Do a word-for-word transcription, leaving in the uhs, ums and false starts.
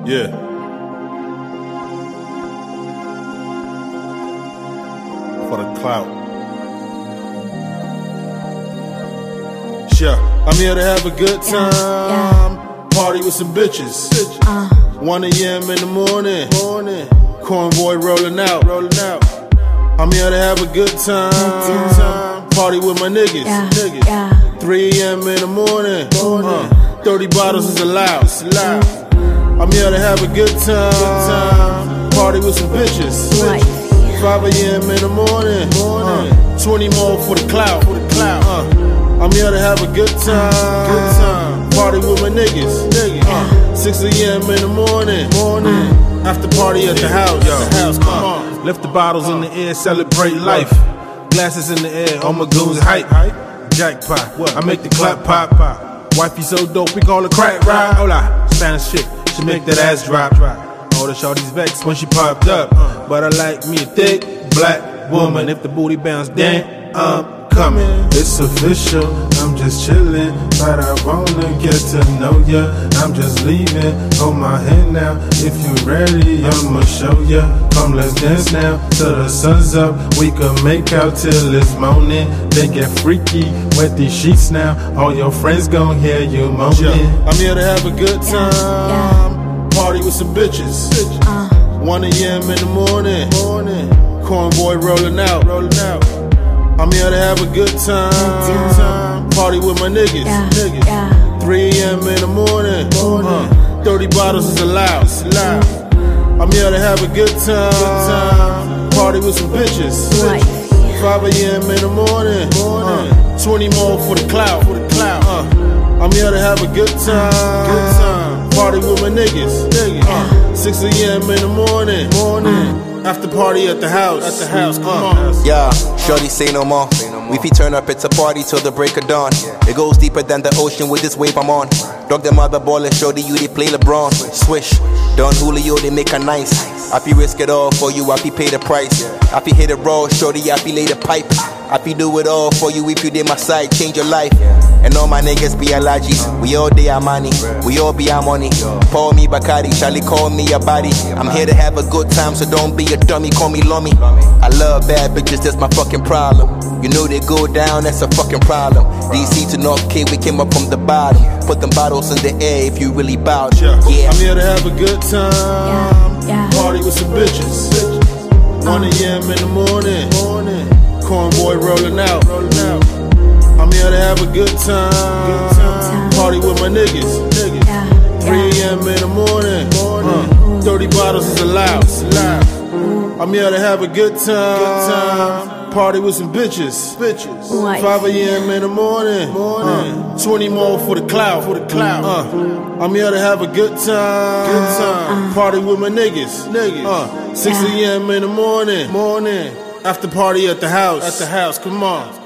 Yeah. For the clout. Sure. I'm here to have a good time. Yeah, yeah. Party with some bitches. Uh. one a m in the morning. morning. Convoy rolling out. rolling out. I'm here to have a good time. Good time. Party with my niggas. Yeah, niggas. yeah. three a m in the morning. morning. Uh, thirty bottles is allowed. It's allowed. I'm here to have a good time. Good time. Party with some bitches. Right. five a m in the morning. morning. Uh, twenty more for the clout. For the clout. Uh, I'm here to have a good time. Good time. Party with my niggas. niggas. Uh, six a m in the morning. morning. After party at the house. Yo. The house. Come on. Lift the bottles in the air, celebrate life. Glasses in the air, all my goons hype. Jackpot, what? I make the clap pop. Wifey so dope, we call her crack ride. Hola, Spanish chick, she make that ass drop. All the shorties vex when she popped up. But I like me a thick, black woman. If the booty bounce, then I'm coming. It's official, I'm just chillin', but I wanna get to know ya. I'm just leaving, hold my hand now. If you ready, I'ma show ya. Come, let's dance now till the sun's up. We can make out till it's morning. Then get freaky with these sheets now. All your friends gon' hear you moaning. Yeah. I'm here to have a good time. Yeah. Party with some bitches. Uh. one a m in the morning. morning. Convoy rolling out. rolling out. I'm here to have a good time. Good time. Party with my niggas. Yeah, niggas. yeah. three a m in the morning. morning. Uh, thirty bottles is allowed. It's allowed. I'm here to have a good time. Good time. Party with some bitches. Right. five a m in the morning. morning. Uh, twenty more for the clout. For the clout. Uh, I'm here to have a good time. Good time. Party with my niggas. niggas. Uh, six a m in the morning. morning. After party at the house. At the house. Come on. Yeah, shorty say no more. We fi turn up, it's a party till the break of dawn. It goes deeper than the ocean with this wave I'm on. Dog them other ball and shorty you they play LeBron. Swish, Don Julio they make her nice. I fi risk it all for you, I fi pay the price. I fi hit it raw, shorty I fi lay the pipe. I fi do it all for you if you did my side, change your life. And all my niggas be allergies. We all day our money, we all be our money. Call me Bacardi, Charlie call me a body. I'm here to have a good time, so don't be a dummy, call me Lummy. I love bad bitches, that's my fucking problem. You know they go down, that's a fucking problem. D C to North K, we came up from the bottom. Put them bottles in the air if you really bout. Yeah. I'm here to have a good time. Yeah, yeah. Party with some bitches. one a m in the morning. morning. Convoy rolling out. rolling out. I'm here to have a good time. Good time. Party with my niggas. niggas. Yeah, three a m in the morning. morning. Uh, thirty bottles is allowed. It's allowed. I'm here to have a good time. Good time. Party with some bitches. bitches. Right. five a m in the morning. morning. Uh, twenty more for the clout. For the clout. Uh, I'm here to have a good time. Good time. Party with my niggas. niggas. Uh, six a m in the morning. morning. After party at the house. At the house. Come on.